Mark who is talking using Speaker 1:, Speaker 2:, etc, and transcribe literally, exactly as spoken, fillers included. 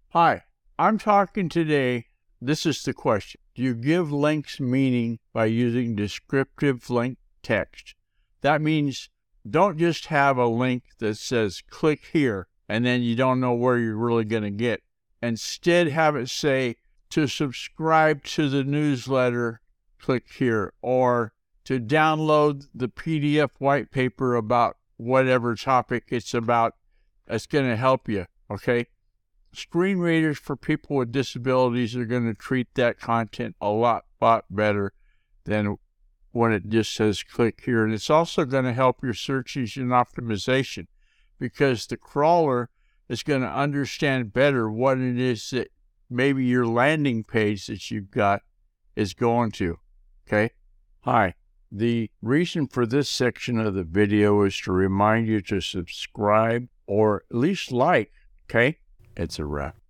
Speaker 1: Hi, I'm talking today. This is the question. Do you give links meaning by using descriptive link text? That means don't just have a link that says click here and then you don't know where you're really going to get. Instead, have it say to subscribe to the newsletter, click here, or to download the P D F white paper about whatever topic it's about. That's going to help you, okay? Screen readers for people with disabilities are going to treat that content a lot, lot better than when it just says click here. And it's also going to help your search engine optimization because the crawler is going to understand better what it is that maybe your landing page that you've got is going to, okay? Hi. The reason for this section of the video is to remind you to subscribe or at least like, okay? It's a wrap.